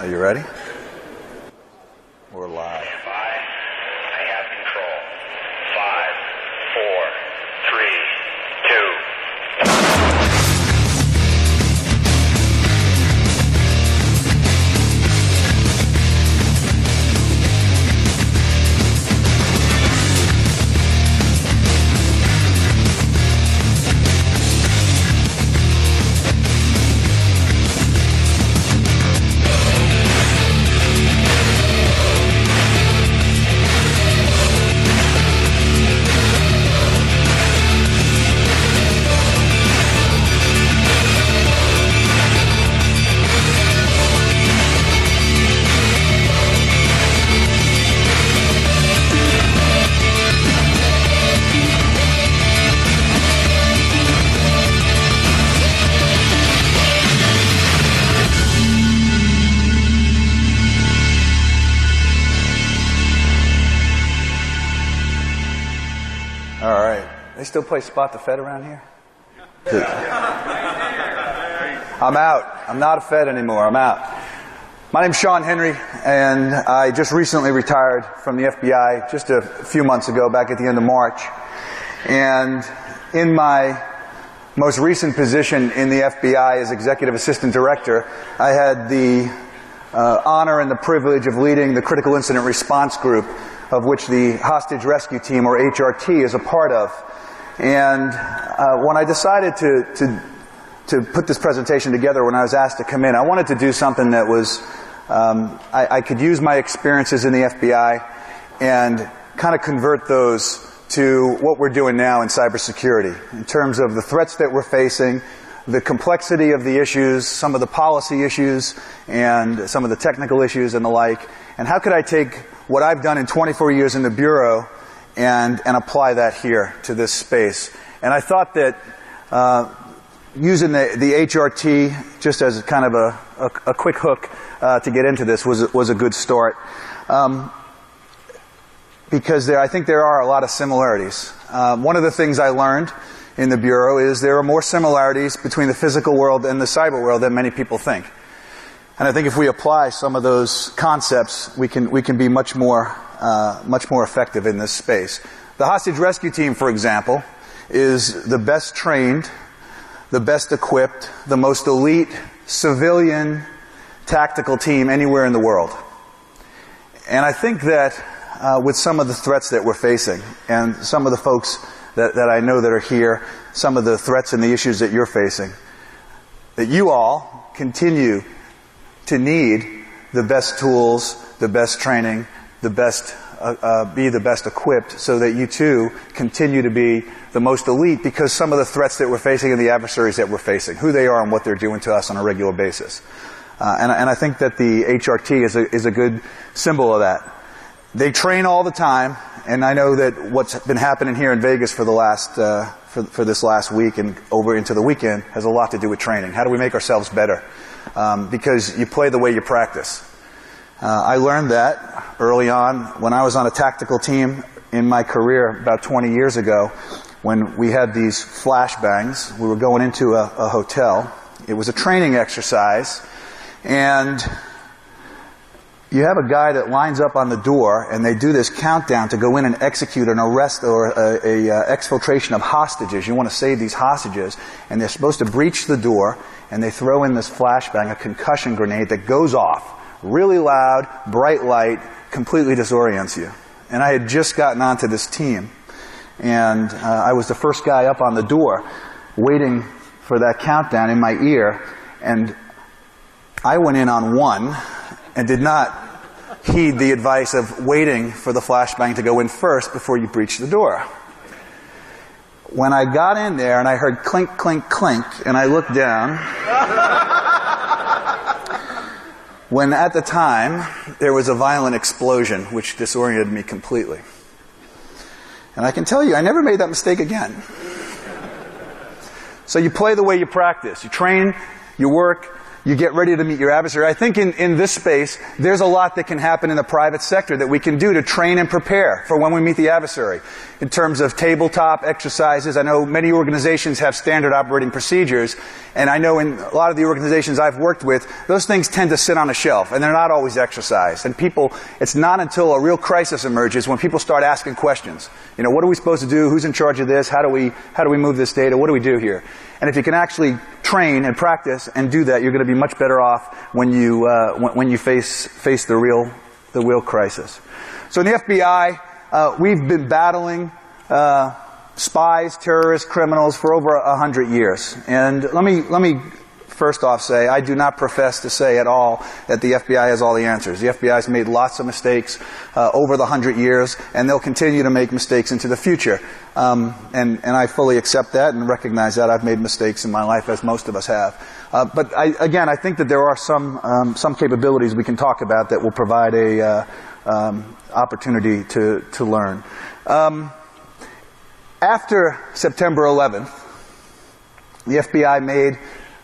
Are you ready? We're live. I have control. 5, 4, 3, 2. All right. They still play Spot the Fed around here? I'm out. I'm not a Fed anymore. I'm out. My name's Sean Henry, and I just recently retired from the FBI just a few months ago, back at the end of March. And in my most recent position in the FBI as Executive Assistant Director, I had the honor and the privilege of leading the Critical Incident Response Group, of which the Hostage Rescue Team, or HRT, is a part of. And when I decided to put this presentation together, when I was asked to come in, I wanted to do something that was, I could use my experiences in the FBI and kind of convert those to what we're doing now in cybersecurity, in terms of the threats that we're facing, the complexity of the issues, some of the policy issues, and some of the technical issues and the like. And how could I take what I've done in 24 years in the Bureau and apply that here to this space? And I thought that using the HRT just as kind of a quick hook to get into this was a good start. Because I think there are a lot of similarities. One of the things I learned in the Bureau is there are more similarities between the physical world and the cyber world than many people think. And I think if we apply some of those concepts, we can be much more effective in this space. The Hostage Rescue Team, for example, is the best trained, the best equipped, the most elite civilian tactical team anywhere in the world. And I think that with some of the threats that we're facing, and some of the folks that I know that are here, some of the threats and the issues that you're facing, that you all continue to need the best tools, the best training, be the best equipped, so that you too continue to be the most elite, because some of the threats that we're facing and the adversaries that we're facing, who they are and what they're doing to us on a regular basis. And I think that the HRT is a good symbol of that. They train all the time, and I know that what's been happening here in Vegas for the last for this last week and over into the weekend has a lot to do with training. How do we make ourselves better? Because you play the way you practice. I learned that early on when I was on a tactical team in my career about 20 years ago, when we had these flashbangs. We were going into a hotel. It was a training exercise, and you have a guy that lines up on the door, and they do this countdown to go in and execute an arrest or a exfiltration of hostages. You want to save these hostages, and they're supposed to breach the door, and they throw in this flashbang, a concussion grenade that goes off. Really loud, bright light, completely disorients you. And I had just gotten onto this team, and I was the first guy up on the door, waiting for that countdown in my ear, and I went in on one, and did not heed the advice of waiting for the flashbang to go in first before you breach the door. When I got in there and I heard clink, clink, clink, and I looked down, when at the time there was a violent explosion which disoriented me completely. And I can tell you, I never made that mistake again. So you play the way you practice. You train, you work, you get ready to meet your adversary. I think in this space, there's a lot that can happen in the private sector that we can do to train and prepare for when we meet the adversary. In terms of tabletop exercises, I know many organizations have standard operating procedures, and I know in a lot of the organizations I've worked with, those things tend to sit on a shelf, and they're not always exercised. And people, it's not until a real crisis emerges when people start asking questions. You know, what are we supposed to do? Who's in charge of this? How do we move this data? What do we do here? And if you can actually train and practice and do that, you're going to be much better off when you face the real crisis. So in the FBI, we've been battling spies, terrorists, criminals for over 100 years. And let me first off say, I do not profess to say at all that the FBI has all the answers. The FBI has made lots of mistakes over the 100 years, and they'll continue to make mistakes into the future. And I fully accept that and recognize that. I've made mistakes in my life, as most of us have. But I think that there are some capabilities we can talk about that will provide a opportunity to learn. After September 11th, the FBI made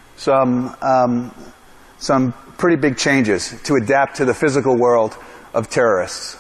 some pretty big changes to adapt to the physical world of terrorists.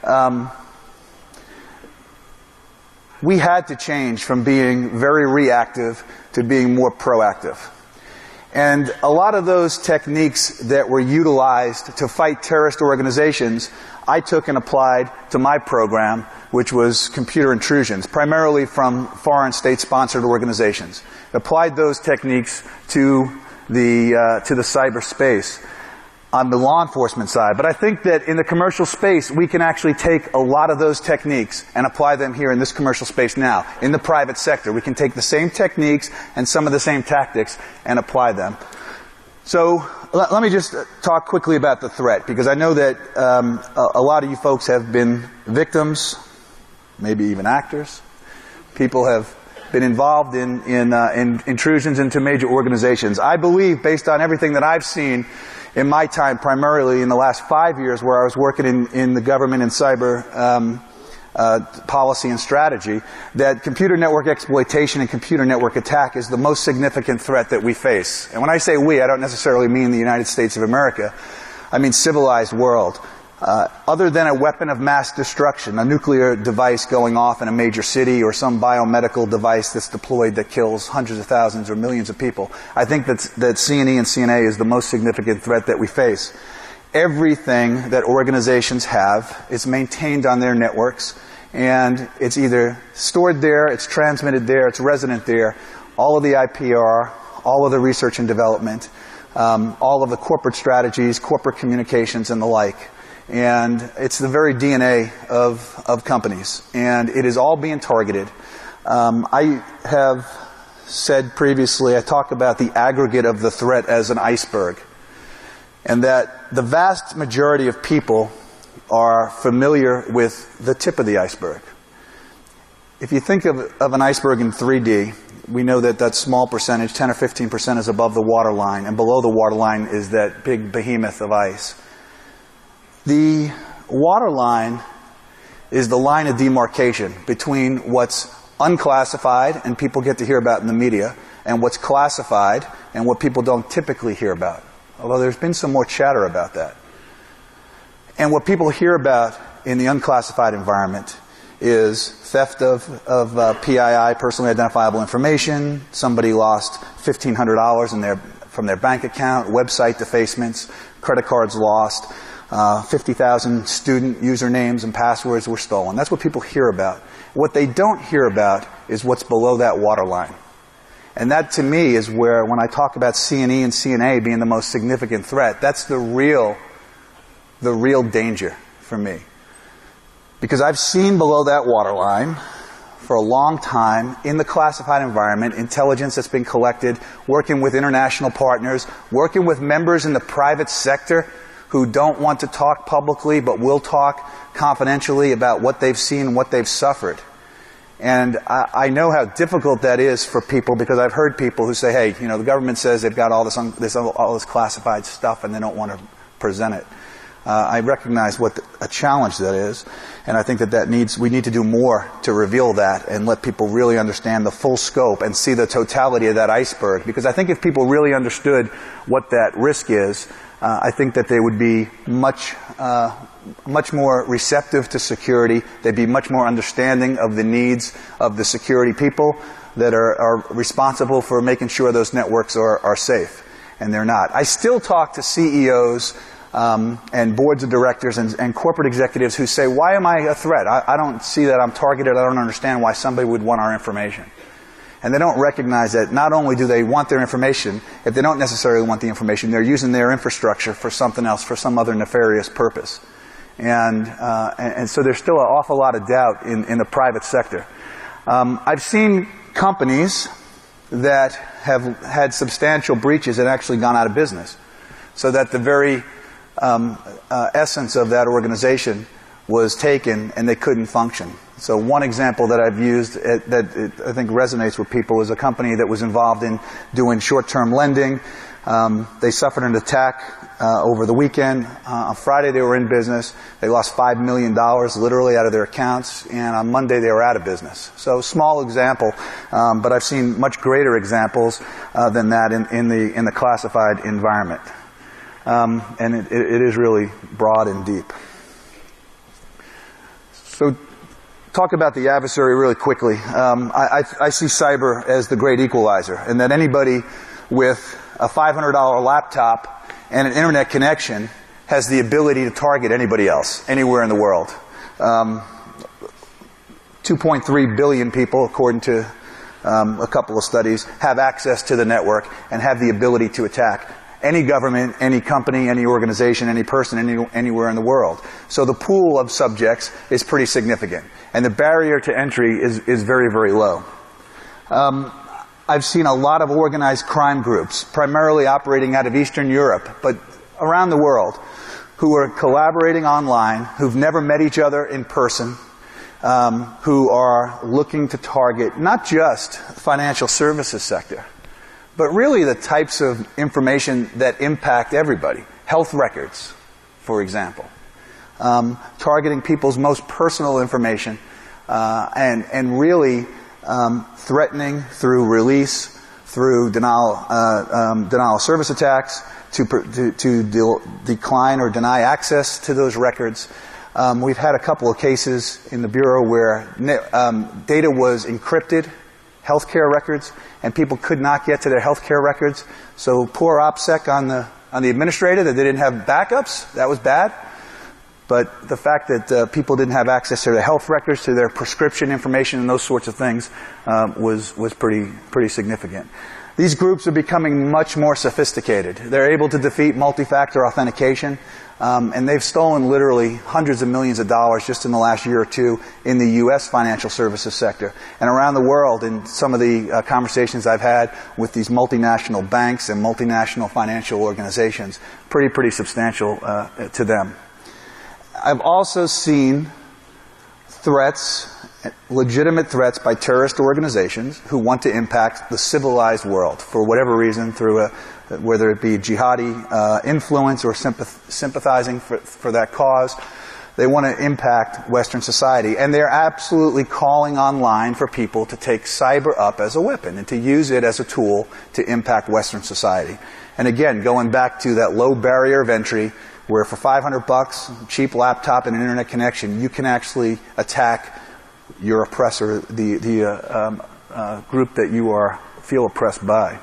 We had to change from being very reactive to being more proactive. And a lot of those techniques that were utilized to fight terrorist organizations, I took and applied to my program, which was computer intrusions, primarily from foreign state-sponsored organizations. Applied those techniques to the cyberspace on the law enforcement side. But I think that in the commercial space, we can actually take a lot of those techniques and apply them here in this commercial space now. In the private sector, we can take the same techniques and some of the same tactics and apply them. So let me just talk quickly about the threat, because I know that a lot of you folks have been victims, maybe even actors. People have been involved in intrusions into major organizations. I believe, based on everything that I've seen in my time, primarily in the last 5 years where I was working in the government and cyber policy and strategy, that computer network exploitation and computer network attack is the most significant threat that we face. And when I say we, I don't necessarily mean the United States of America. I mean civilized world. Other than a weapon of mass destruction, a nuclear device going off in a major city or some biomedical device that's deployed that kills hundreds of thousands or millions of people, I think that C&E and CNA is the most significant threat that we face. Everything that organizations have is maintained on their networks, and it's either stored there, it's transmitted there, it's resident there. All of the IPR, all of the research and development, all of the corporate strategies, corporate communications, and the like. And it's the very DNA of companies. And it is all being targeted. I have said previously, I talk about the aggregate of the threat as an iceberg. And that the vast majority of people are familiar with the tip of the iceberg. If you think of an iceberg in 3D, we know that small percentage, 10 or 15%, is above the waterline. And below the waterline is that big behemoth of ice. The waterline is the line of demarcation between what's unclassified and people get to hear about in the media, and what's classified and what people don't typically hear about. Although there's been some more chatter about that. And what people hear about in the unclassified environment is theft of PII, personally identifiable information. Somebody lost $1,500 from their bank account, website defacements, credit cards lost. 50,000 student usernames and passwords were stolen. That's what people hear about. What they don't hear about is what's below that waterline. And that, to me, is where, when I talk about C&E and CNA being the most significant threat, that's the real danger for me. Because I've seen below that waterline for a long time, in the classified environment, intelligence that's been collected, working with international partners, working with members in the private sector who don't want to talk publicly but will talk confidentially about what they've seen and what they've suffered. And I know how difficult that is for people, because I've heard people who say, hey, the government says they've got all this classified stuff and they don't want to present it. I recognize what a challenge that is, and I think we need to do more to reveal that and let people really understand the full scope and see the totality of that iceberg. Because I think if people really understood what that risk is, I think that they would be much more receptive to security. They'd be much more understanding of the needs of the security people that are responsible for making sure those networks are safe, and they're not. I still talk to CEOs and boards of directors and corporate executives who say, why am I a threat? I don't see that I'm targeted. I don't understand why somebody would want our information. And they don't recognize that not only do they want their information, if they don't necessarily want the information, they're using their infrastructure for something else, for some other nefarious purpose. And so there's still an awful lot of doubt in the private sector. I've seen companies that have had substantial breaches and actually gone out of business, so that the very essence of that organization was taken and they couldn't function. So one example that I've used that I think resonates with people is a company that was involved in doing short-term lending. They suffered an attack over the weekend. On Friday they were in business. They lost $5 million literally out of their accounts, and on Monday they were out of business. So small example, but I've seen much greater examples than that in the classified environment. And it is really broad and deep. So talk about the adversary really quickly. I see cyber as the great equalizer, and that anybody with a $500 laptop and an internet connection has the ability to target anybody else, anywhere in the world. 2.3 billion people, according to a couple of studies, have access to the network and have the ability to attack any government, any company, any organization, any person, anywhere in the world. So the pool of subjects is pretty significant, and the barrier to entry is very, very low. I've seen a lot of organized crime groups, primarily operating out of Eastern Europe, but around the world, who are collaborating online, who've never met each other in person, who are looking to target not just financial services sector, but really the types of information that impact everybody. Health records, for example. Targeting people's most personal information, and really threatening through release, through denial of service attacks, to decline or deny access to those records. We've had a couple of cases in the Bureau where data was encrypted, healthcare records, and people could not get to their healthcare records. So poor OPSEC on the administrator that they didn't have backups. That was bad. But the fact that people didn't have access to their health records, to their prescription information, and those sorts of things was pretty significant. These groups are becoming much more sophisticated. They're able to defeat multi-factor authentication, and they've stolen literally hundreds of millions of dollars just in the last year or two in the U.S. financial services sector. And around the world, in some of the conversations I've had with these multinational banks and multinational financial organizations, pretty substantial to them. I've also seen threats, legitimate threats by terrorist organizations who want to impact the civilized world for whatever reason, through whether it be jihadi influence or sympathizing for that cause. They want to impact Western society, and they're absolutely calling online for people to take cyber up as a weapon and to use it as a tool to impact Western society. And again, going back to that low barrier of entry, where for $500, cheap laptop and an internet connection, you can actually attack your oppressor, the group that you feel oppressed by.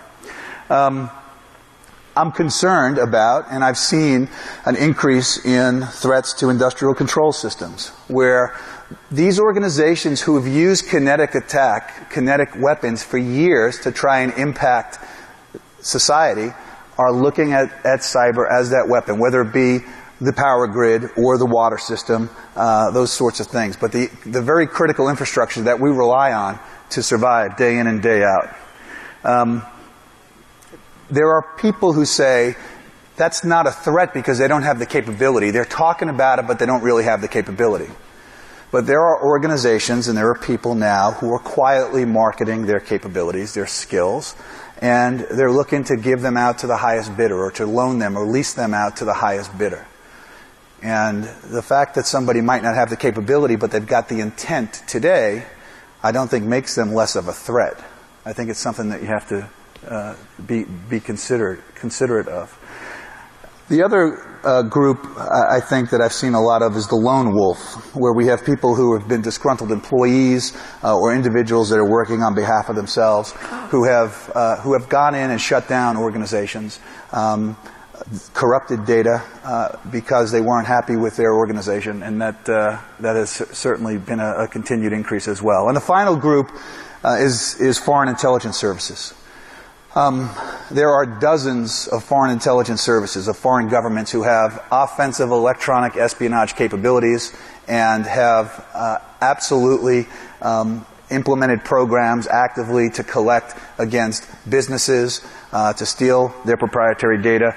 I'm concerned about, and I've seen an increase in threats to industrial control systems, where these organizations who have used kinetic weapons for years to try and impact society are looking at cyber as that weapon, whether it be the power grid or the water system, those sorts of things. But the very critical infrastructure that we rely on to survive day in and day out. There are people who say that's not a threat because they don't have the capability. They're talking about it, but they don't really have the capability. But there are organizations and there are people now who are quietly marketing their capabilities, their skills, and they're looking to give them out to the highest bidder, or to loan them or lease them out to the highest bidder. And the fact that somebody might not have the capability, but they've got the intent today, I don't think makes them less of a threat. I think it's something that you have to be considerate of. The other group I think that I've seen a lot of is the lone wolf, where we have people who have been disgruntled employees or individuals that are working on behalf of themselves who have gone in and shut down organizations, corrupted data because they weren't happy with their organization, and that has certainly been a continued increase as well. And the final group is foreign intelligence services. There are dozens of foreign intelligence services, of foreign governments who have offensive electronic espionage capabilities and have absolutely implemented programs actively to collect against businesses, to steal their proprietary data.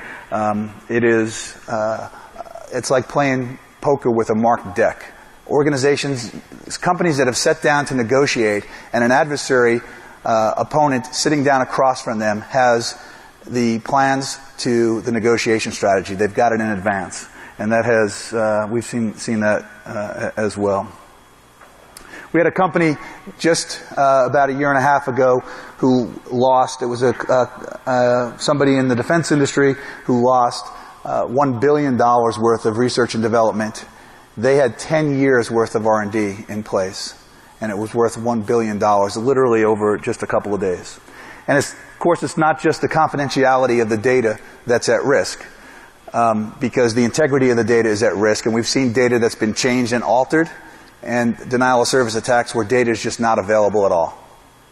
It's like playing poker with a marked deck. Organizations, companies that have sat down to negotiate, and an adversary opponent sitting down across from them has the plans to the negotiation strategy. They've got it in advance, and that has we've seen that as well. We had a company just about a year and a half ago who lost. It was somebody in the defense industry who lost $1 billion worth of research and development. They had 10 years worth of R&D in place, and it was worth $1 billion, literally over just a couple of days. And of course, it's not just the confidentiality of the data that's at risk, because the integrity of the data is at risk, and we've seen data that's been changed and altered, and denial of service attacks where data is just not available at all.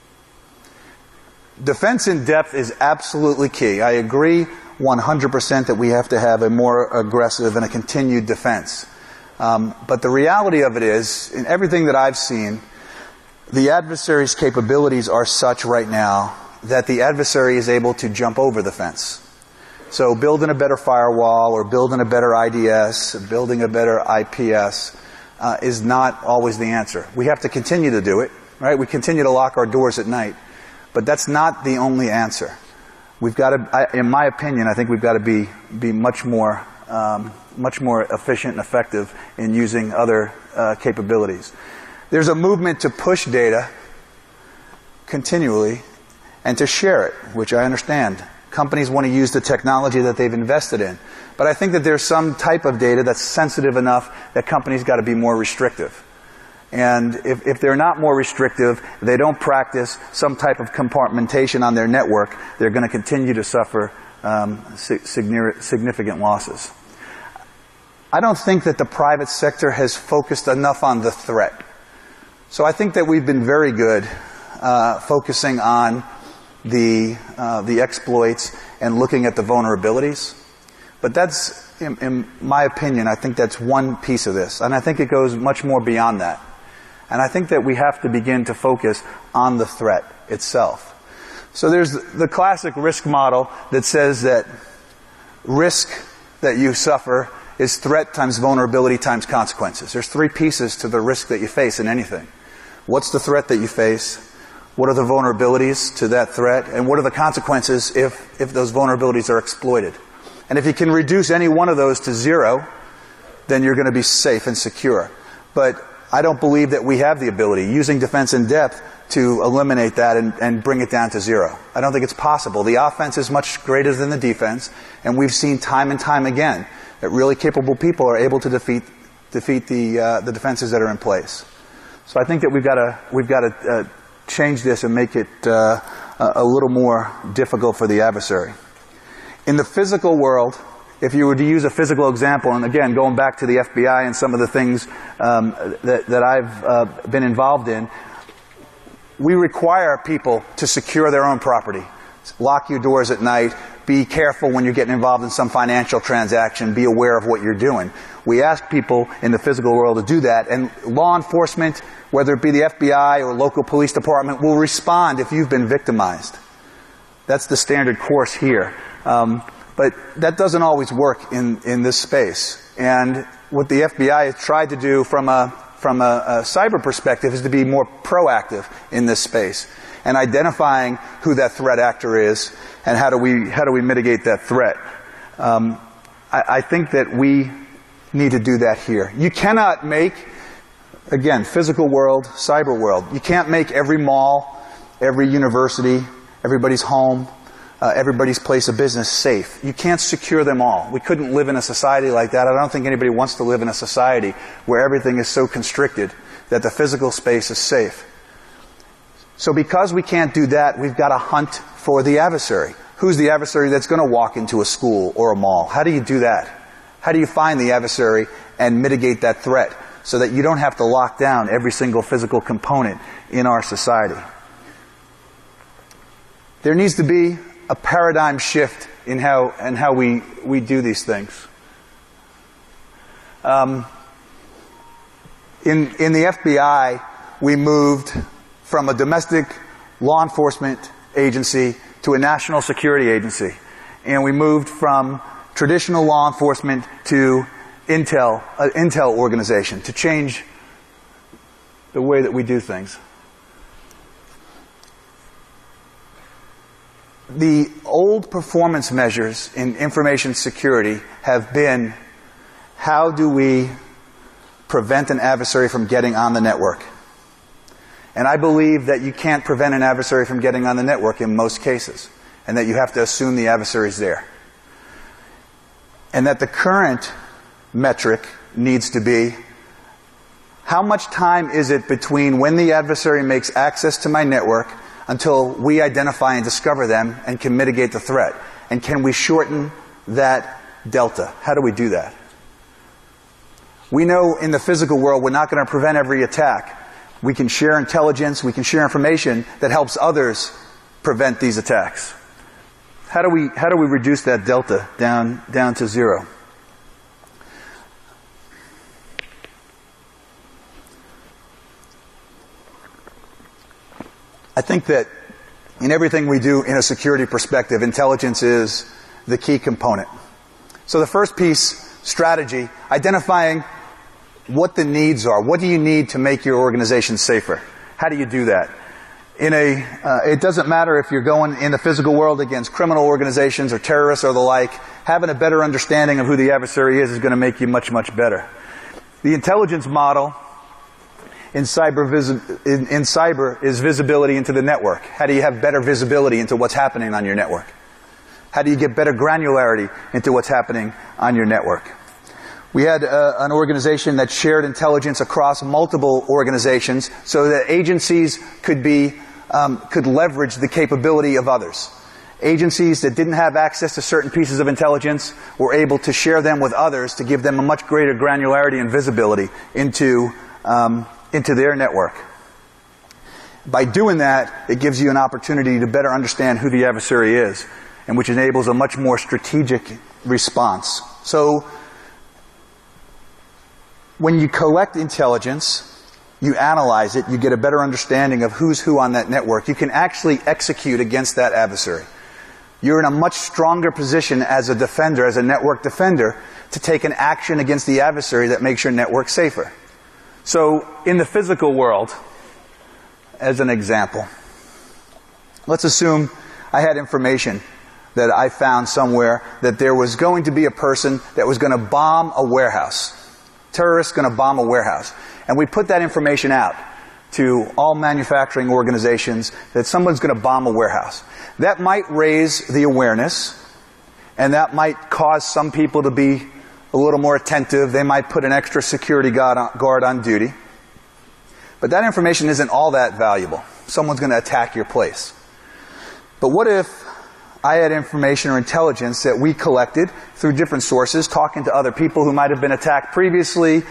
Defense in depth is absolutely key. I agree 100% that we have to have a more aggressive and a continued defense. But the reality of it is, in everything that I've seen, the adversary's capabilities are such right now that the adversary is able to jump over the fence. So building a better firewall or building a better IDS, building a better IPS is not always the answer. We have to continue to do it, right? We continue to lock our doors at night. But that's not the only answer. We've got to, in my opinion, I think we've got to be much more efficient and effective in using other capabilities. There's a movement to push data continually and to share it, which I understand. Companies want to use the technology that they've invested in. But I think that there's some type of data that's sensitive enough that companies got to be more restrictive. And if they're not more restrictive, they don't practice some type of compartmentation on their network, they're going to continue to suffer significant losses. I don't think that the private sector has focused enough on the threat. So I think that we've been very good focusing on the exploits and looking at the vulnerabilities. But that's, in my opinion, I think that's one piece of this. And I think it goes much more beyond that. And I think that we have to begin to focus on the threat itself. So there's the classic risk model that says that risk that you suffer is threat times vulnerability times consequences. There's three pieces to the risk that you face in anything. What's the threat that you face? What are the vulnerabilities to that threat? And what are the consequences if those vulnerabilities are exploited? And if you can reduce any one of those to zero, then you're going to be safe and secure. But I don't believe that we have the ability, using defense in depth, to eliminate that and bring it down to zero. I don't think it's possible. The offense is much greater than the defense, and we've seen time and time again that really capable people are able to defeat the defenses that are in place. So I think that we've got to change this and make it a little more difficult for the adversary. In the physical world, if you were to use a physical example, and again, going back to the FBI and some of the things that I've been involved in, we require people to secure their own property. Lock your doors at night. Be careful when you're getting involved in some financial transaction. Be aware of what you're doing. We ask people in the physical world to do that, and law enforcement, whether it be the FBI or local police department, will respond if you've been victimized. That's the standard course here. But that doesn't always work in this space. And what the FBI has tried to do from a cyber perspective is to be more proactive in this space and identifying who that threat actor is and how do we mitigate that threat. I think that we need to do that here. You cannot make, again, physical world, cyber world. You can't make every mall, every university, everybody's home, everybody's place of business safe. You can't secure them all. We couldn't live in a society like that. I don't think anybody wants to live in a society where everything is so constricted that the physical space is safe. So because we can't do that, we've got to hunt for the adversary. Who's the adversary that's going to walk into a school or a mall? How do you do that? How do you find the adversary and mitigate that threat so that you don't have to lock down every single physical component in our society? There needs to be a paradigm shift in how we do these things. In the FBI, we moved from a domestic law enforcement agency to a national security agency. And we moved from traditional law enforcement to an intel organization to change the way that we do things. The old performance measures in information security have been, how do we prevent an adversary from getting on the network? And I believe that you can't prevent an adversary from getting on the network in most cases, and that you have to assume the adversary's there. And that the current metric needs to be, how much time is it between when the adversary makes access to my network until we identify and discover them and can mitigate the threat? And can we shorten that delta? How do we do that? We know in the physical world we're not going to prevent every attack. We can share intelligence, we can share information that helps others prevent these attacks. How do we reduce that delta down to zero? I think that in everything we do in a security perspective, intelligence is the key component. So the first piece, strategy, identifying what the needs are. What do you need to make your organization safer? How do you do that? It doesn't matter if you're going in the physical world against criminal organizations or terrorists or the like. Having a better understanding of who the adversary is going to make you much, much better. The intelligence model in cyber is visibility into the network. How do you have better visibility into what's happening on your network? How do you get better granularity into what's happening on your network? We had an organization that shared intelligence across multiple organizations so that agencies could leverage the capability of others. Agencies that didn't have access to certain pieces of intelligence were able to share them with others to give them a much greater granularity and visibility into their network. By doing that, it gives you an opportunity to better understand who the adversary is, and which enables a much more strategic response. So, when you collect intelligence, you analyze it, you get a better understanding of who's who on that network. You can actually execute against that adversary. You're in a much stronger position as a defender, as a network defender, to take an action against the adversary that makes your network safer. So, in the physical world, as an example, let's assume I had information that I found somewhere that there was going to be a person that was going to bomb a warehouse. Terrorists going to bomb a warehouse. And we put that information out to all manufacturing organizations that someone's going to bomb a warehouse. That might raise the awareness, and that might cause some people to be a little more attentive. They might put an extra security guard on duty. But that information isn't all that valuable. Someone's going to attack your place. But what if I had information or intelligence that we collected through different sources, talking to other people who might have been attacked previously,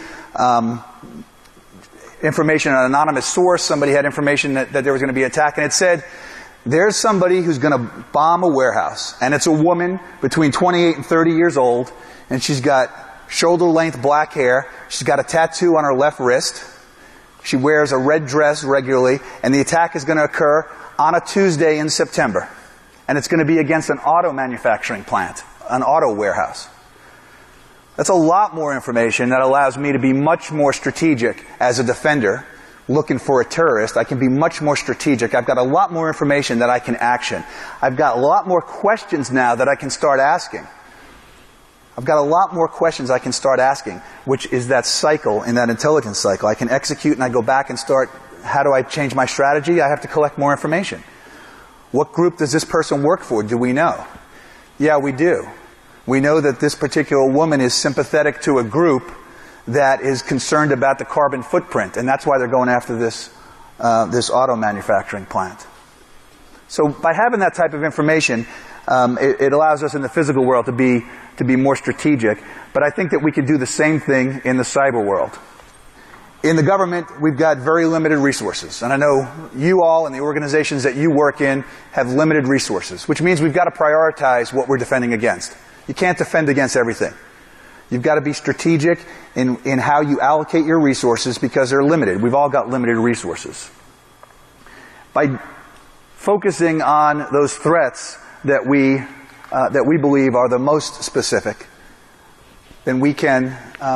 information on an anonymous source, somebody had information that there was going to be an attack, and it said, there's somebody who's going to bomb a warehouse, and it's a woman between 28 and 30 years old, and she's got shoulder-length black hair, she's got a tattoo on her left wrist, she wears a red dress regularly, and the attack is going to occur on a Tuesday in September. And it's going to be against an auto manufacturing plant, an auto warehouse. That's a lot more information that allows me to be much more strategic as a defender looking for a terrorist. I can be much more strategic. I've got a lot more information that I can action. I've got a lot more questions now that I can start asking I've got a lot more questions I can start asking, which is that cycle, in that intelligence cycle. I can execute and I go back and start, how do I change my strategy? I have to collect more information. What group does this person work for? Do we know? Yeah, we do. We know that this particular woman is sympathetic to a group that is concerned about the carbon footprint, and that's why they're going after this auto manufacturing plant. So by having that type of information, it allows us in the physical world to be more strategic. But I think that we could do the same thing in the cyber world. In the government, we've got very limited resources. And I know you all and the organizations that you work in have limited resources, which means we've got to prioritize what we're defending against. You can't defend against everything. You've got to be strategic in how you allocate your resources because they're limited. We've all got limited resources. By focusing on those threats that we believe are the most specific, then we can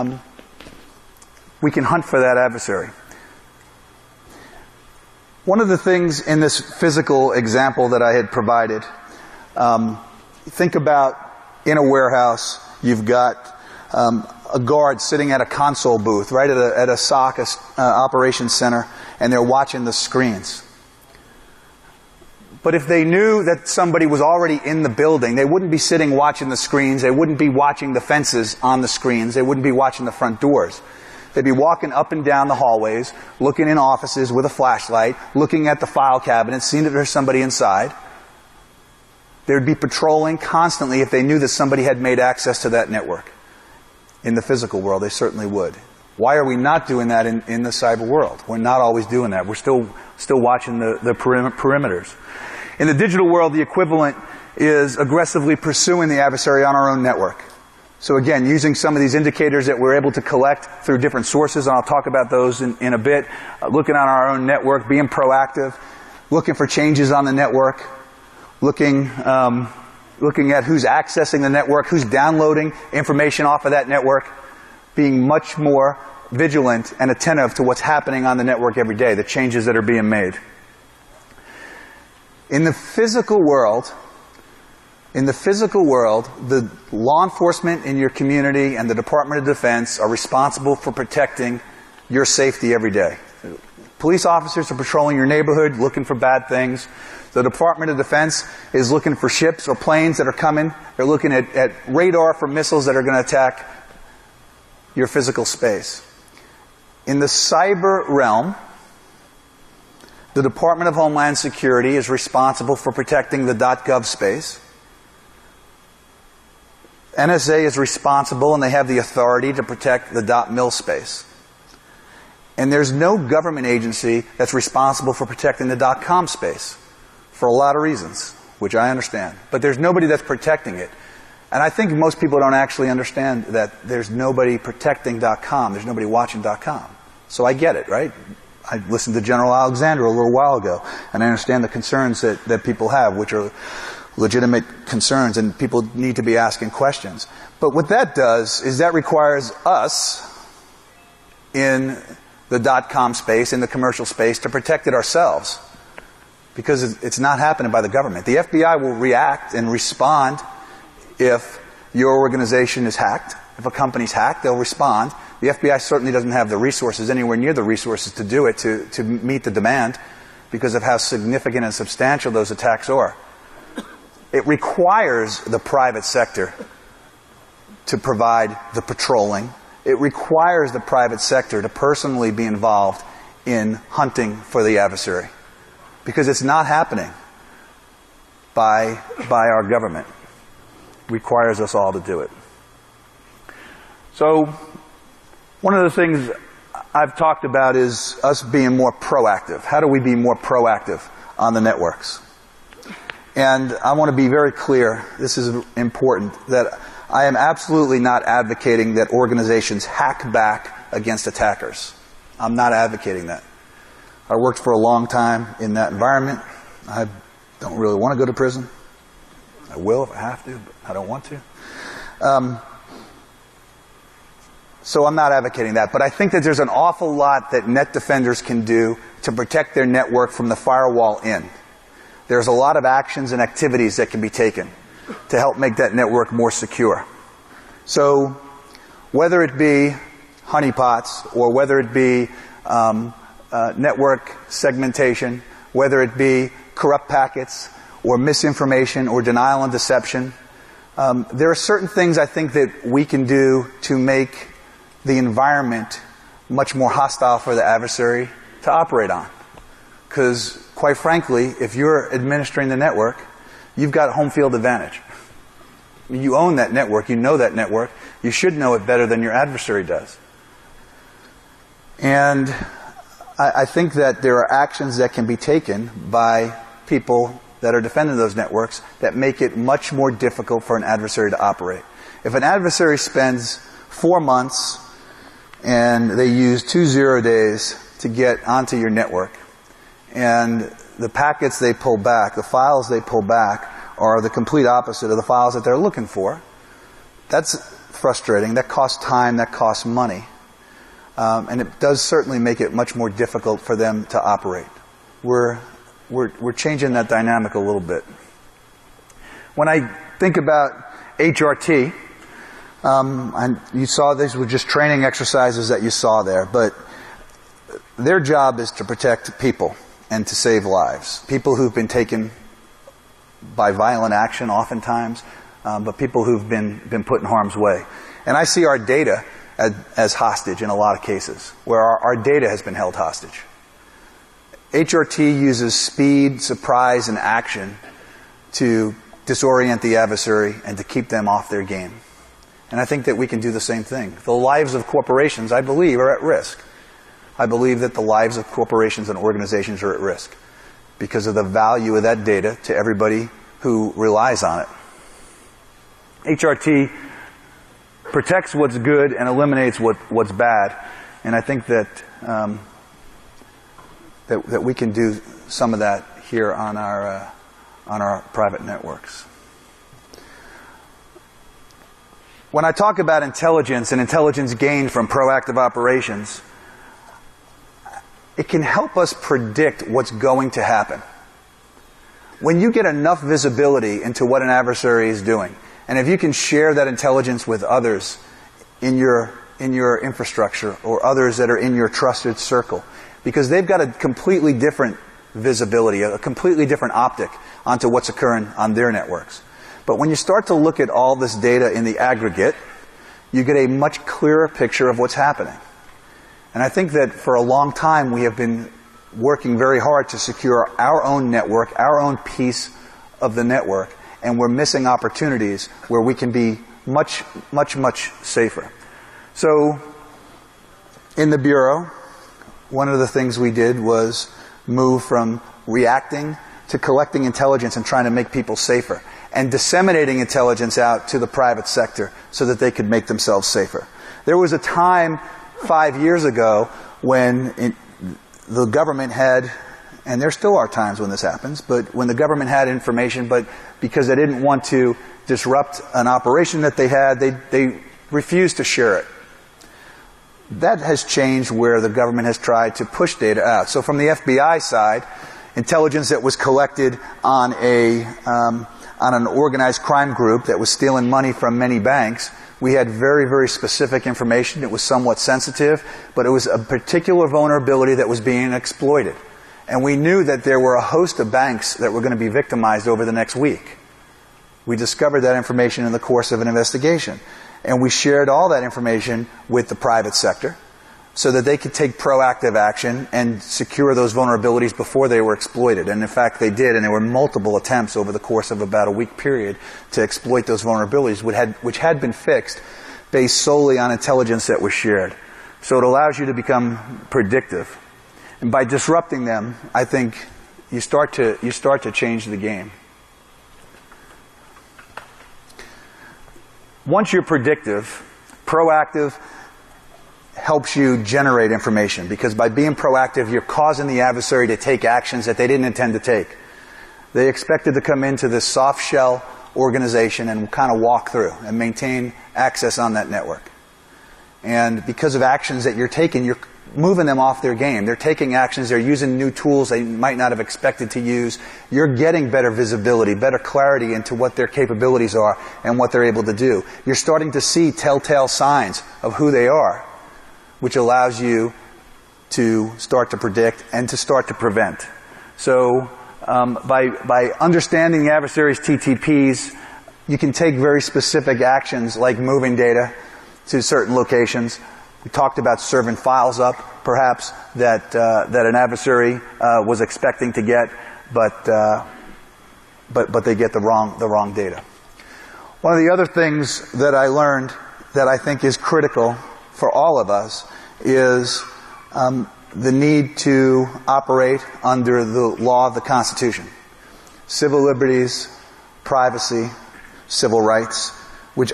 hunt for that adversary. One of the things in this physical example that I had provided, think about in a warehouse, you've got a guard sitting at a console booth, right at a SOC, operations center, and they're watching the screens. But if they knew that somebody was already in the building, they wouldn't be sitting watching the screens, they wouldn't be watching the fences on the screens, they wouldn't be watching the front doors. They'd be walking up and down the hallways, looking in offices with a flashlight, looking at the file cabinets, seeing that there's somebody inside. They'd be patrolling constantly if they knew that somebody had made access to that network. In the physical world, they certainly would. Why are we not doing that in the cyber world? We're not always doing that. We're still watching the perimeters. In the digital world, the equivalent is aggressively pursuing the adversary on our own network. So again, using some of these indicators that we're able to collect through different sources, and I'll talk about those in a bit, looking on our own network, being proactive, looking for changes on the network, looking at who's accessing the network, who's downloading information off of that network, being much more vigilant and attentive to what's happening on the network every day, the changes that are being made. In the physical world, the law enforcement in your community and the Department of Defense are responsible for protecting your safety every day. Police officers are patrolling your neighborhood, looking for bad things. The Department of Defense is looking for ships or planes that are coming. They're looking at radar for missiles that are going to attack your physical space. In the cyber realm, the Department of Homeland Security is responsible for protecting the .gov space. NSA is responsible, and they have the authority to protect the .mil space. And there's no government agency that's responsible for protecting the .com space for a lot of reasons, which I understand. But there's nobody that's protecting it. And I think most people don't actually understand that there's nobody protecting .com. There's nobody watching .com. So I get it, right? I listened to General Alexander a little while ago, and I understand the concerns that people have, which are legitimate concerns, and people need to be asking questions. But what that does is that requires us in the .com space, in the commercial space, to protect it ourselves. Because it's not happening by the government. The FBI will react and respond if your organization is hacked. If a company's hacked, they'll respond. The FBI certainly doesn't have the resources, anywhere near the resources to do it, to meet the demand, because of how significant and substantial those attacks are. It requires the private sector to provide the patrolling. It requires the private sector to personally be involved in hunting for the adversary. Because it's not happening by our government. It requires us all to do it. So, one of the things I've talked about is us being more proactive. How do we be more proactive on the networks? And I want to be very clear, this is important, that I am absolutely not advocating that organizations hack back against attackers. I'm not advocating that. I worked for a long time in that environment. I don't really want to go to prison. I will if I have to, but I don't want to. So I'm not advocating that. But I think that there's an awful lot that net defenders can do to protect their network from the firewall in. There's a lot of actions and activities that can be taken to help make that network more secure. So whether it be honeypots or whether it be network segmentation, whether it be corrupt packets or misinformation or denial and deception, there are certain things I think that we can do to make the environment much more hostile for the adversary to operate on. Because, quite frankly, if you're administering the network, you've got home field advantage. You own that network, you know that network, you should know it better than your adversary does. And I think that there are actions that can be taken by people that are defending those networks that make it much more difficult for an adversary to operate. If an adversary spends 4 months and they use 2 0 days to get onto your network, and the packets they pull back, the files they pull back, are the complete opposite of the files that they're looking for, that's frustrating. That costs time, that costs money. And it does certainly make it much more difficult for them to operate. We're changing that dynamic a little bit. When I think about HRT, and you saw these were just training exercises that you saw there, but their job is to protect people and to save lives. People who've been taken by violent action oftentimes, but people who've been put in harm's way. And I see our data as hostage in a lot of cases, where our data has been held hostage. HRT uses speed, surprise, and action to disorient the adversary and to keep them off their game. And I think that we can do the same thing. The lives of corporations, I believe, are at risk. I believe that the lives of corporations and organizations are at risk because of the value of that data to everybody who relies on it. HRT protects what's good and eliminates what's bad. And I think that that we can do some of that here on our private networks. When I talk about intelligence and intelligence gained from proactive operations, it can help us predict what's going to happen. When you get enough visibility into what an adversary is doing, and if you can share that intelligence with others in your infrastructure or others that are in your trusted circle, because they've got a completely different visibility, a completely different optic onto what's occurring on their networks. But when you start to look at all this data in the aggregate, you get a much clearer picture of what's happening. And I think that for a long time we have been working very hard to secure our own network, our own piece of the network, and we're missing opportunities where we can be much, much, much safer. So, in the Bureau, one of the things we did was move from reacting to collecting intelligence and trying to make people safer, and disseminating intelligence out to the private sector so that they could make themselves safer. There was a time 5 years ago when the government had, and there still are times when this happens, but when the government had information, but because they didn't want to disrupt an operation that they had, they refused to share it. That has changed where the government has tried to push data out. So from the FBI side, intelligence that was collected on an organized crime group that was stealing money from many banks, we had very, very specific information. It was somewhat sensitive, but it was a particular vulnerability that was being exploited. And we knew that there were a host of banks that were going to be victimized over the next week. We discovered that information in the course of an investigation. And we shared all that information with the private sector so that they could take proactive action and secure those vulnerabilities before they were exploited. And in fact, they did, and there were multiple attempts over the course of about a week period to exploit those vulnerabilities, which had been fixed based solely on intelligence that was shared. So it allows you to become predictive. And by disrupting them, I think you start to change the game. Once you're predictive, proactive helps you generate information, because by being proactive, you're causing the adversary to take actions that they didn't intend to take. They expected to come into this soft shell organization and kind of walk through and maintain access on that network. And because of actions that you're taking, you're moving them off their game. They're taking actions, they're using new tools they might not have expected to use. You're getting better visibility, better clarity into what their capabilities are and what they're able to do. You're starting to see telltale signs of who they are, which allows you to start to predict and to start to prevent. So by understanding the adversary's TTPs, you can take very specific actions like moving data to certain locations. We talked about serving files up, perhaps, that an adversary was expecting to get, but they get the wrong data. One of the other things that I learned that I think is critical for all of us is the need to operate under the law of the Constitution. Civil liberties, privacy, civil rights, which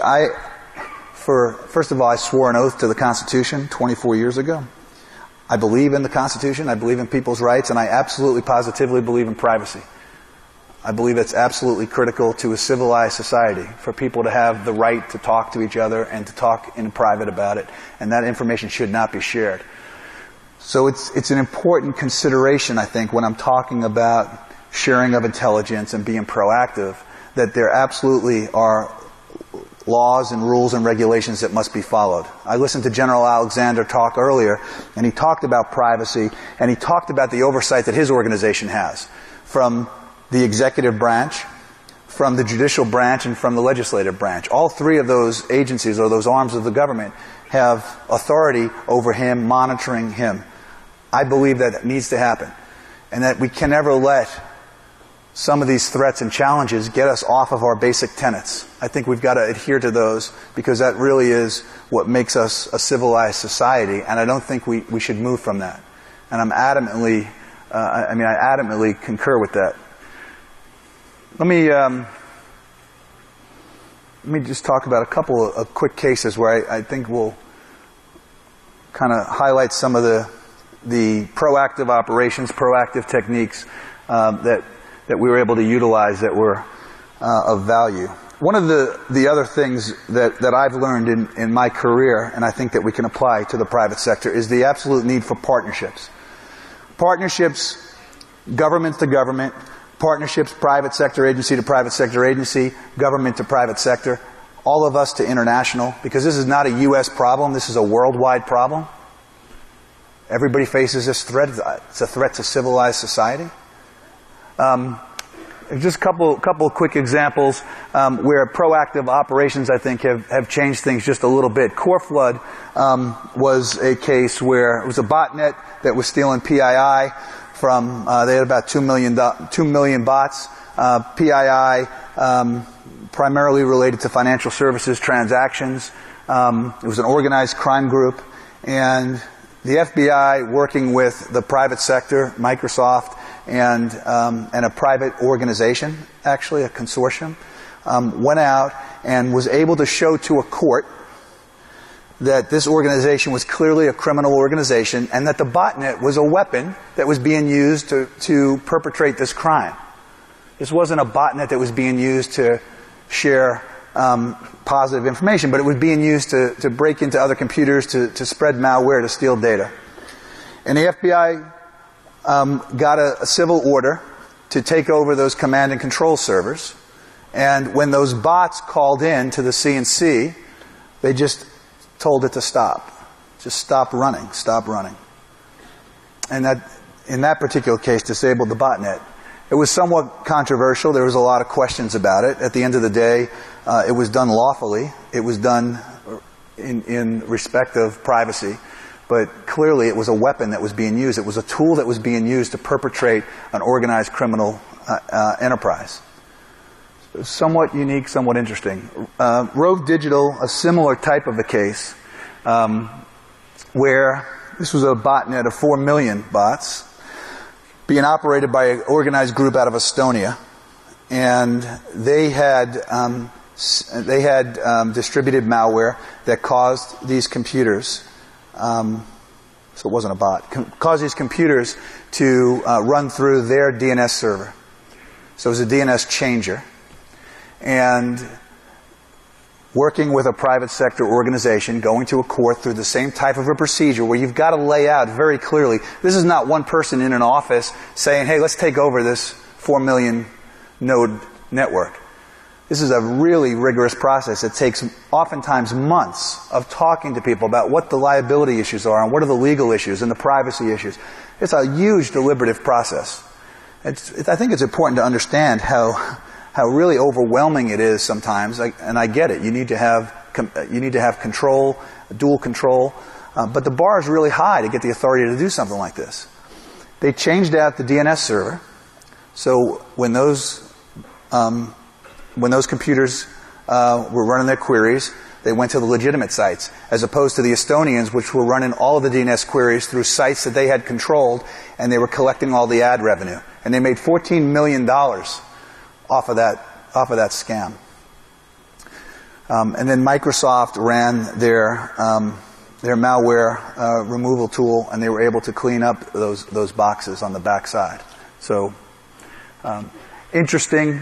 first of all, I swore an oath to the Constitution 24 years ago. I believe in the Constitution, I believe in people's rights, and I absolutely, positively believe in privacy. I believe it's absolutely critical to a civilized society for people to have the right to talk to each other and to talk in private about it, and that information should not be shared. So it's an important consideration, I think, when I'm talking about sharing of intelligence and being proactive, that there absolutely are laws and rules and regulations that must be followed. I listened to General Alexander talk earlier, and he talked about privacy, and he talked about the oversight that his organization has from the executive branch, from the judicial branch, and from the legislative branch. All three of those agencies, or those arms of the government, have authority over him, monitoring him. I believe that it needs to happen, and that we can never let some of these threats and challenges get us off of our basic tenets. I think we've got to adhere to those, because that really is what makes us a civilized society, and I don't think we should move from that. And I adamantly concur with that. Let me just talk about a couple of quick cases where I think we'll kind of highlight some of the proactive operations, proactive techniques that we were able to utilize that were of value. One of the other things that I've learned in my career, and I think that we can apply to the private sector, is the absolute need for partnerships. Partnerships, government to government, partnerships, private sector agency to private sector agency, government to private sector, all of us to international, because this is not a U.S. problem, this is a worldwide problem. Everybody faces this threat. It's a threat to civilized society. Just a couple of quick examples where proactive operations, I think, have changed things just a little bit. Coreflood was a case where it was a botnet that was stealing PII from, they had about 2 million bots. PII primarily related to financial services transactions. It was an organized crime group, and the FBI, working with the private sector, Microsoft, and a private organization, actually a consortium, went out and was able to show to a court that this organization was clearly a criminal organization, and that the botnet was a weapon that was being used to perpetrate this crime. This wasn't a botnet that was being used to share positive information, but it was being used to break into other computers, to spread malware, to steal data. And the FBI got a civil order to take over those command and control servers. And when those bots called in to the CNC, they just told it to stop. Just stop running. And that, in that particular case, disabled the botnet. It was somewhat controversial. There was a lot of questions about it. At the end of the day, it was done lawfully. It was done in respect of privacy. But clearly it was a weapon that was being used. It was a tool that was being used to perpetrate an organized criminal enterprise. Somewhat unique, somewhat interesting. Rove Digital, a similar type of a case, where this was a botnet of 4 million bots being operated by an organized group out of Estonia, and they had distributed malware that caused these computers, so it wasn't a bot, caused these computers to run through their DNS server. So it was a DNS changer. And working with a private sector organization, going to a court through the same type of a procedure where you've got to lay out very clearly, this is not one person in an office saying, hey, let's take over this 4 million node network. This is a really rigorous process. It takes oftentimes months of talking to people about what the liability issues are and what are the legal issues and the privacy issues. It's a huge deliberative process. I think it's important to understand how really overwhelming it is sometimes, and I get it. You need to have control, dual control, but the bar is really high to get the authority to do something like this. They changed out the DNS server, so when those computers were running their queries, they went to the legitimate sites, as opposed to the Estonians, which were running all of the DNS queries through sites that they had controlled, and they were collecting all the ad revenue. And they made $14 million off of that scam. And then Microsoft ran their malware removal tool, and they were able to clean up those boxes on the backside. So, interesting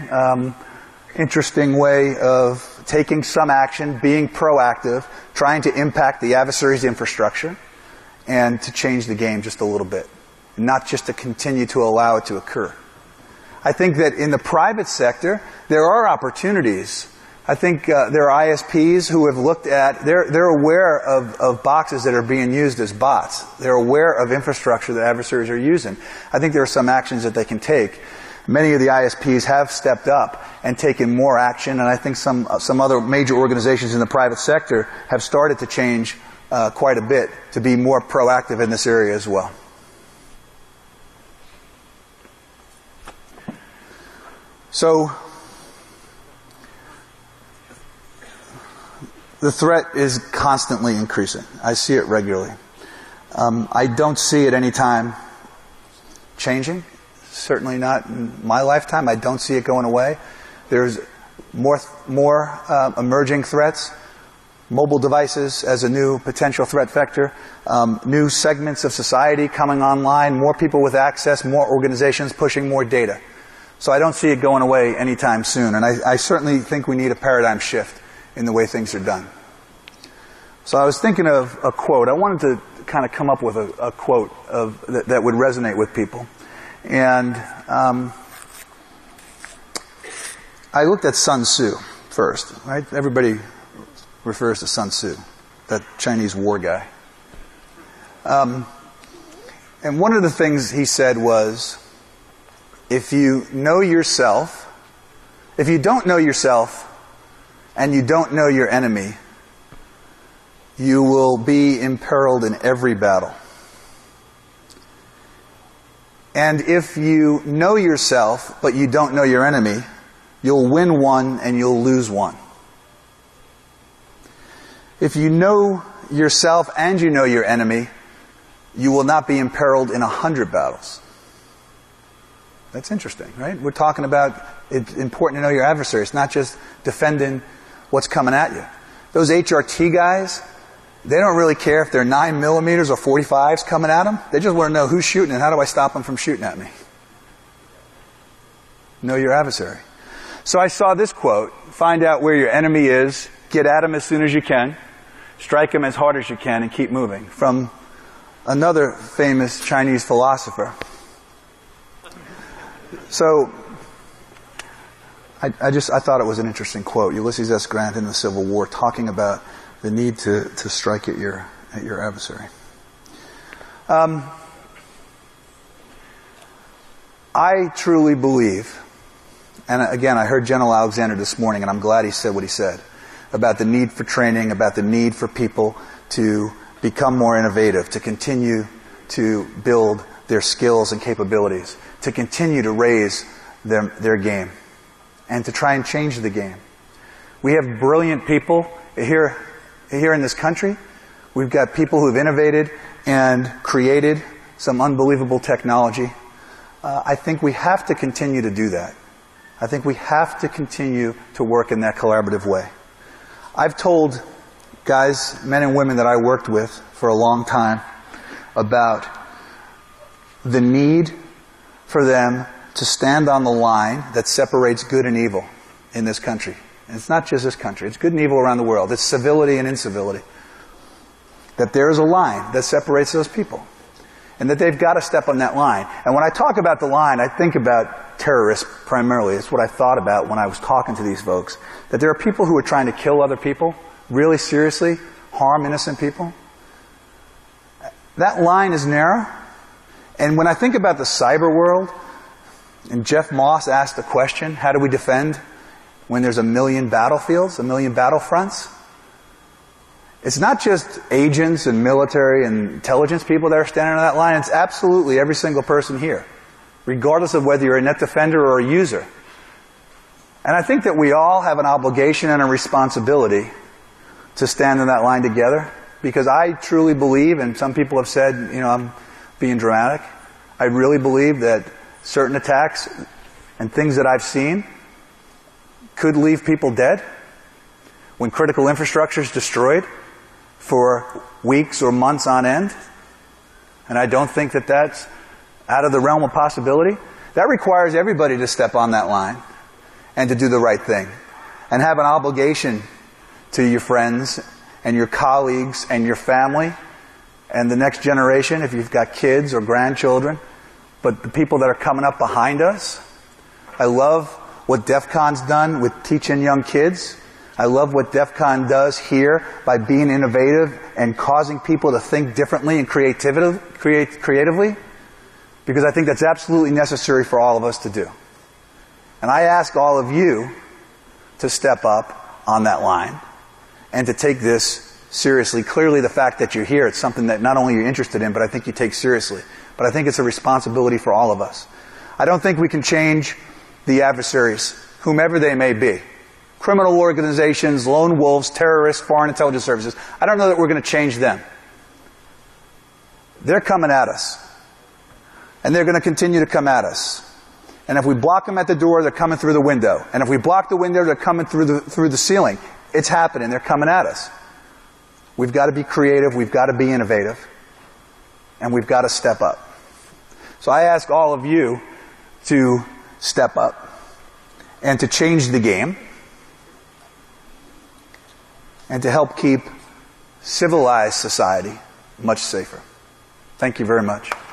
way of taking some action, being proactive, trying to impact the adversary's infrastructure, and to change the game just a little bit, not just to continue to allow it to occur. I think that in the private sector, there are opportunities. I think there are ISPs who have looked at, they're aware of boxes that are being used as bots. They're aware of infrastructure that adversaries are using. I think there are some actions that they can take. Many of the ISPs have stepped up and taken more action, and I think some other major organizations in the private sector have started to change quite a bit to be more proactive in this area as well. So, the threat is constantly increasing. I see it regularly. I don't see it any time changing. Certainly not in my lifetime. I don't see it going away. There's more emerging threats. Mobile devices as a new potential threat vector. New segments of society coming online. More people with access. More organizations pushing more data. So I don't see it going away anytime soon. And I certainly think we need a paradigm shift in the way things are done. So I was thinking of a quote. I wanted to kind of come up with a quote that would resonate with people. And I looked at Sun Tzu first. Right? Everybody refers to Sun Tzu, that Chinese war guy. And one of the things he said was, if you know yourself, if you don't know yourself and you don't know your enemy, you will be imperiled in every battle. And if you know yourself but you don't know your enemy, you'll win one and you'll lose one. If you know yourself and you know your enemy, you will not be imperiled in 100 battles. That's interesting, right? We're talking about it's important to know your adversary. It's not just defending what's coming at you. Those HRT guys, they don't really care if they're 9mm or 45s coming at them. They just want to know who's shooting and how do I stop them from shooting at me. Know your adversary. So I saw this quote, find out where your enemy is, get at him as soon as you can, strike him as hard as you can, and keep moving. From another famous Chinese philosopher. So, I thought it was an interesting quote. Ulysses S. Grant in the Civil War talking about the need to strike at your adversary. I truly believe, and again, I heard General Alexander this morning, and I'm glad he said what he said, about the need for training, about the need for people to become more innovative, to continue to build their skills and capabilities, to continue to raise their game, and to try and change the game. We have brilliant people here in this country. We've got people who've innovated and created some unbelievable technology. I think we have to continue to do that. I think we have to continue to work in that collaborative way. I've told guys, men and women that I worked with for a long time about the need for them to stand on the line that separates good and evil in this country. and it's not just this country, it's good and evil around the world, it's civility and incivility, that there's a line that separates those people, and that they've got to step on that line. And when I talk about the line, I think about terrorists primarily. It's what I thought about when I was talking to these folks, that there are people who are trying to kill other people, really seriously, harm innocent people. That line is narrow. And when I think about the cyber world, and Jeff Moss asked the question, how do we defend when there's 1 million battlefields, 1 million battlefronts? It's not just agents and military and intelligence people that are standing on that line. It's absolutely every single person here, regardless of whether you're a net defender or a user. And I think that we all have an obligation and a responsibility to stand on that line together, because I truly believe, and some people have said, I'm being dramatic, I really believe that certain attacks and things that I've seen could leave people dead when critical infrastructure is destroyed for weeks or months on end. And I don't think that that's out of the realm of possibility. That requires everybody to step on that line and to do the right thing and have an obligation to your friends and your colleagues and your family and the next generation, if you've got kids or grandchildren, but the people that are coming up behind us. I love what DEF CON's done with teaching young kids. I love what DEF CON does here by being innovative and causing people to think differently and creatively, because I think that's absolutely necessary for all of us to do. And I ask all of you to step up on that line and to take this seriously. Clearly, the fact that you're here, it's something that not only you're interested in, but I think you take seriously. But I think it's a responsibility for all of us. I don't think we can change the adversaries, whomever they may be. Criminal organizations, lone wolves, terrorists, foreign intelligence services. I don't know that we're going to change them. They're coming at us. And they're going to continue to come at us. And if we block them at the door, they're coming through the window. And if we block the window, they're coming through the ceiling. It's happening. They're coming at us. We've got to be creative. We've got to be innovative. And we've got to step up. So I ask all of you to step up and to change the game and to help keep civilized society much safer. Thank you very much.